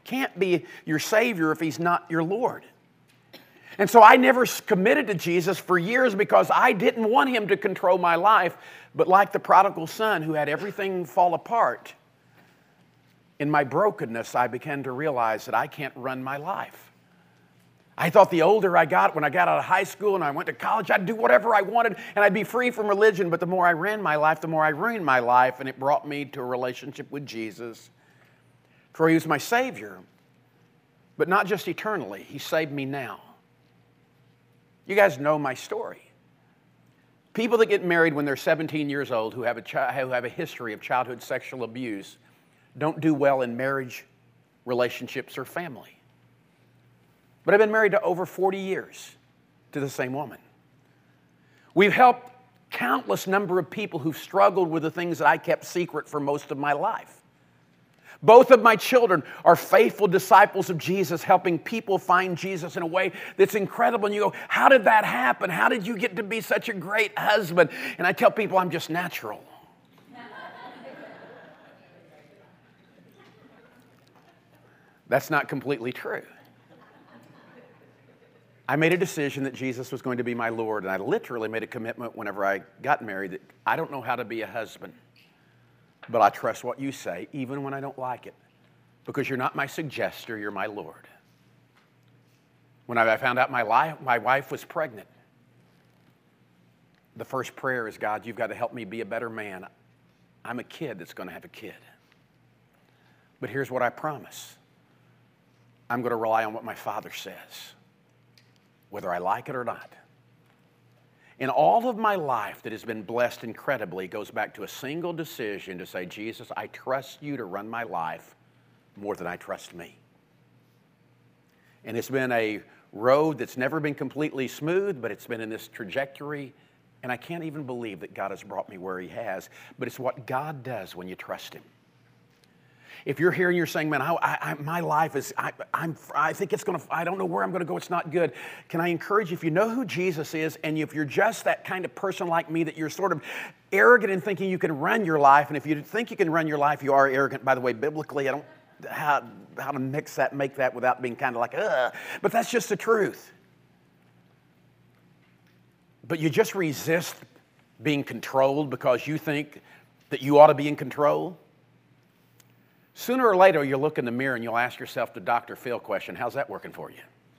Speaker 1: can't be your Savior if He's not your Lord. And so I never committed to Jesus for years because I didn't want Him to control my life. But like the prodigal son who had everything fall apart, in my brokenness, I began to realize that I can't run my life. I thought the older I got, when I got out of high school and I went to college, I'd do whatever I wanted and I'd be free from religion. But the more I ran my life, the more I ruined my life, and it brought me to a relationship with Jesus. For He was my Savior, but not just eternally. He saved me now. You guys know my story. People that get married when they're seventeen years old who have a, chi- who have a history of childhood sexual abuse don't do well in marriage, relationships, or family. But I've been married to over forty years to the same woman. We've helped countless number of people who've struggled with the things that I kept secret for most of my life. Both of my children are faithful disciples of Jesus, helping people find Jesus in a way that's incredible. And you go, how did that happen? How did you get to be such a great husband? And I tell people I'm just natural. That's not completely true. I made a decision that Jesus was going to be my Lord, and I literally made a commitment whenever I got married that I don't know how to be a husband, but I trust what you say, even when I don't like it, because you're not my suggester, you're my Lord. When I found out my, life, my wife was pregnant, the first prayer is, God, you've got to help me be a better man. I'm a kid that's going to have a kid. But here's what I promise. I'm going to rely on what my Father says, whether I like it or not. In all of my life that has been blessed incredibly goes back to a single decision to say, Jesus, I trust you to run my life more than I trust me. And it's been a road that's never been completely smooth, but it's been in this trajectory, and I can't even believe that God has brought me where He has, but it's what God does when you trust Him. If you're here and you're saying, man, I, I, my life is, I, I'm, I think it's going to, I don't know where I'm going to go, it's not good. Can I encourage you, if you know who Jesus is, and if you're just that kind of person like me, that you're sort of arrogant in thinking you can run your life, and if you think you can run your life, you are arrogant. By the way, biblically, I don't know how, how to mix that, make that without being kind of like, ugh, but that's just the truth. But you just resist being controlled because you think that you ought to be in control. Sooner or later, you'll look in the mirror and you'll ask yourself the Doctor Phil question, how's that working for you?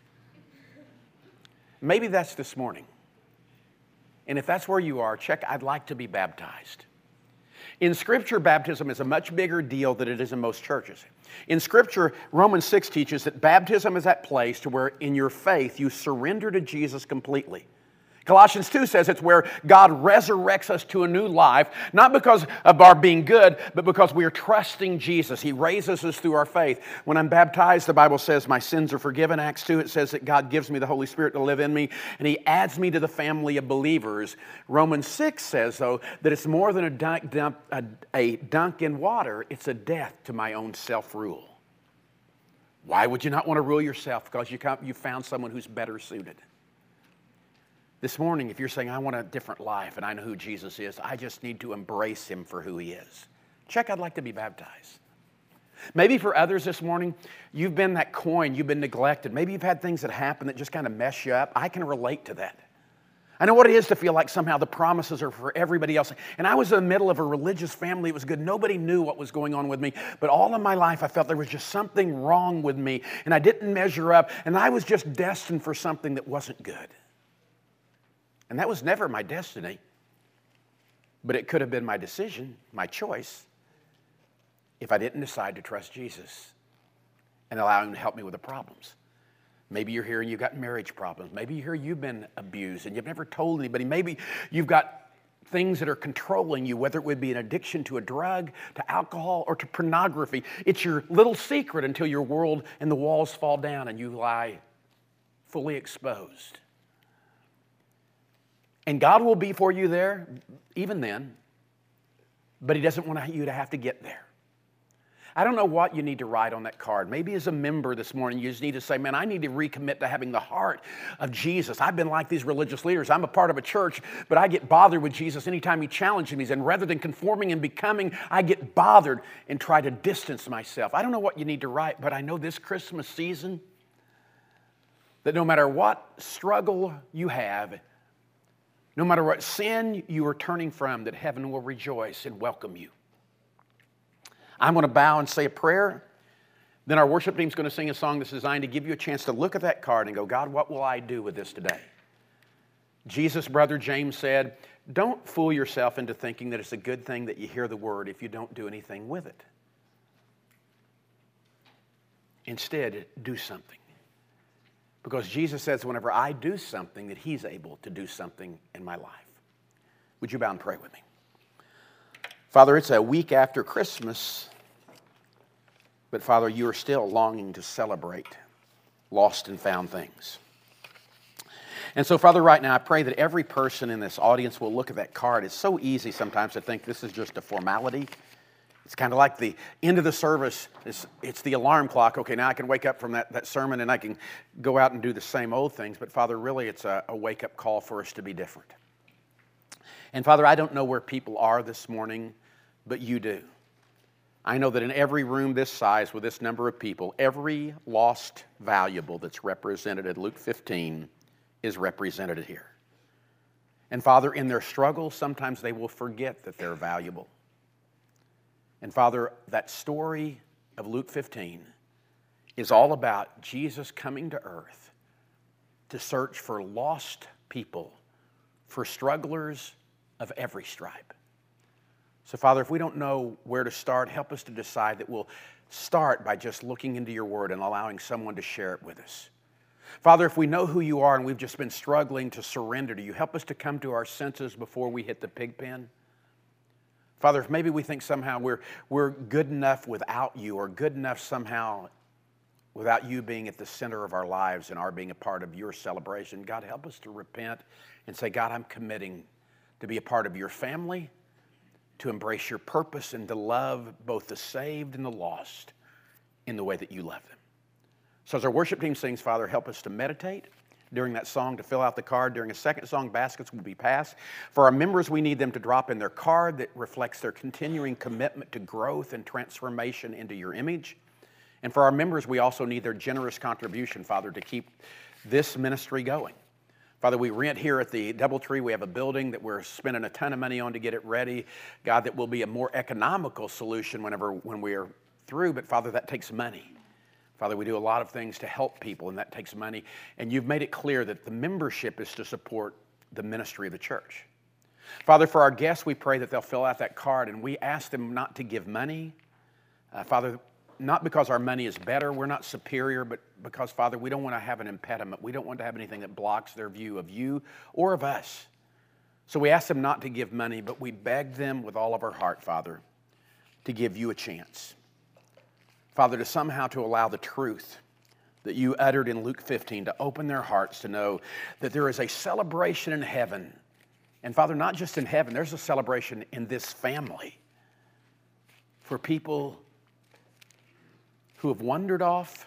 Speaker 1: Maybe that's this morning. And if that's where you are, check, I'd like to be baptized. In Scripture, baptism is a much bigger deal than it is in most churches. In Scripture, Romans six teaches that baptism is that place to where in your faith you surrender to Jesus completely. Colossians two says it's where God resurrects us to a new life, not because of our being good, but because we are trusting Jesus. He raises us through our faith. When I'm baptized, the Bible says my sins are forgiven. Acts two, it says that God gives me the Holy Spirit to live in me, and He adds me to the family of believers. Romans six says, though, that it's more than a dunk, dump, a, a dunk in water. It's a death to my own self-rule. Why would you not want to rule yourself? Because you, come, you found someone who's better suited. This morning, if you're saying, I want a different life and I know who Jesus is, I just need to embrace Him for who He is. Check, I'd like to be baptized. Maybe for others this morning, you've been that coin, you've been neglected. Maybe you've had things that happen that just kind of mess you up. I can relate to that. I know what it is to feel like somehow the promises are for everybody else. And I was in the middle of a religious family. It was good. Nobody knew what was going on with me. But all of my life, I felt there was just something wrong with me. And I didn't measure up. And I was just destined for something that wasn't good. And that was never my destiny, but it could have been my decision, my choice, if I didn't decide to trust Jesus and allow Him to help me with the problems. Maybe you're here and you've got marriage problems. Maybe you're here, you've been abused and you've never told anybody. Maybe you've got things that are controlling you, whether it would be an addiction to a drug, to alcohol, or to pornography. It's your little secret until your world and the walls fall down and you lie fully exposed. And God will be for you there, even then, but He doesn't want you to have to get there. I don't know what you need to write on that card. Maybe as a member this morning, you just need to say, man, I need to recommit to having the heart of Jesus. I've been like these religious leaders. I'm a part of a church, but I get bothered with Jesus anytime he challenges me. And rather than conforming and becoming, I get bothered and try to distance myself. I don't know what you need to write, but I know this Christmas season that no matter what struggle you have, no matter what sin you are turning from, that heaven will rejoice and welcome you. I'm going to bow and say a prayer. Then our worship team's going to sing a song that's designed to give you a chance to look at that card and go, God, what will I do with this today? Jesus' brother James said, don't fool yourself into thinking that it's a good thing that you hear the word if you don't do anything with it. Instead, do something. Because Jesus says whenever I do something, that he's able to do something in my life. Would you bow and pray with me? Father, it's a week after Christmas, but Father, you are still longing to celebrate lost and found things. And so, Father, right now I pray that every person in this audience will look at that card. It's so easy sometimes to think this is just a formality. It's kind of like the end of the service. It's, it's the alarm clock. Okay, now I can wake up from that, that sermon and I can go out and do the same old things. But Father, really it's a, a wake-up call for us to be different. And Father, I don't know where people are this morning, but you do. I know that in every room this size with this number of people, every lost valuable that's represented at Luke fifteen is represented here. And Father, in their struggle, sometimes they will forget that they're valuable. And Father, that story of Luke fifteen is all about Jesus coming to earth to search for lost people, for strugglers of every stripe. So Father, if we don't know where to start, help us to decide that we'll start by just looking into your word and allowing someone to share it with us. Father, if we know who you are and we've just been struggling to surrender to you, help us to come to our senses before we hit the pig pen. Father, if maybe we think somehow we're, we're good enough without you, or good enough somehow without you being at the center of our lives and our being a part of your celebration, God, help us to repent and say, God, I'm committing to be a part of your family, to embrace your purpose, and to love both the saved and the lost in the way that you love them. So as our worship team sings, Father, help us to meditate during that song, to fill out the card. During a second song, baskets will be passed. For our members, we need them to drop in their card that reflects their continuing commitment to growth and transformation into your image. And for our members, we also need their generous contribution, Father, to keep this ministry going. Father, we rent here at the Doubletree. We have a building that we're spending a ton of money on to get it ready. God, that will be a more economical solution whenever when we are through. But Father, that takes money. Father, we do a lot of things to help people, and that takes money. And you've made it clear that the membership is to support the ministry of the church. Father, for our guests, we pray that they'll fill out that card, and we ask them not to give money. Uh, Father, not because our money is better, we're not superior, but because, Father, we don't want to have an impediment. We don't want to have anything that blocks their view of you or of us. So we ask them not to give money, but we beg them with all of our heart, Father, to give you a chance. Father, to somehow to allow the truth that you uttered in Luke fifteen to open their hearts to know that there is a celebration in heaven. And Father, not just in heaven, there's a celebration in this family for people who have wandered off,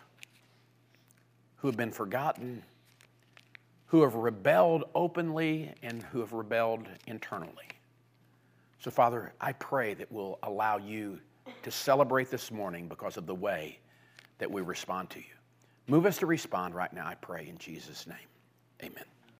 Speaker 1: who have been forgotten, who have rebelled openly, and who have rebelled internally. So Father, I pray that we'll allow you to celebrate this morning because of the way that we respond to you. Move us to respond right now, I pray in Jesus' name. Amen.